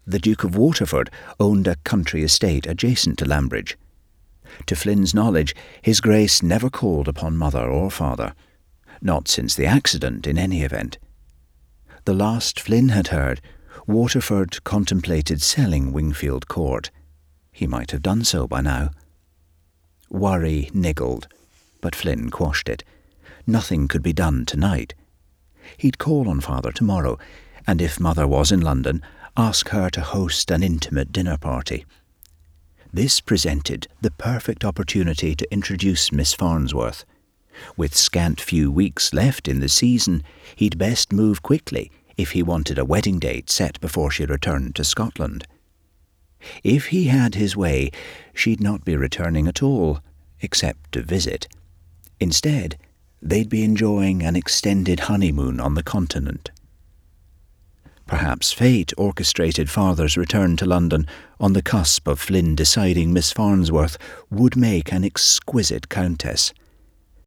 The Duke of Waterford owned a country estate adjacent to Lambridge. To Flynn's knowledge, His Grace never called upon mother or father. Not since the accident, in any event. The last Flynn had heard, Waterford contemplated selling Wingfield Court. He might have done so by now. Worry niggled, but Flynn quashed it. Nothing could be done tonight. He'd call on father tomorrow, and if mother was in London, ask her to host an intimate dinner party. This presented the perfect opportunity to introduce Miss Farnsworth. With scant few weeks left in the season, he'd best move quickly if he wanted a wedding date set before she returned to Scotland. If he had his way, she'd not be returning at all, except to visit. Instead, they'd be enjoying an extended honeymoon on the continent. Perhaps fate orchestrated father's return to London on the cusp of Flynn deciding Miss Farnsworth would make an exquisite countess.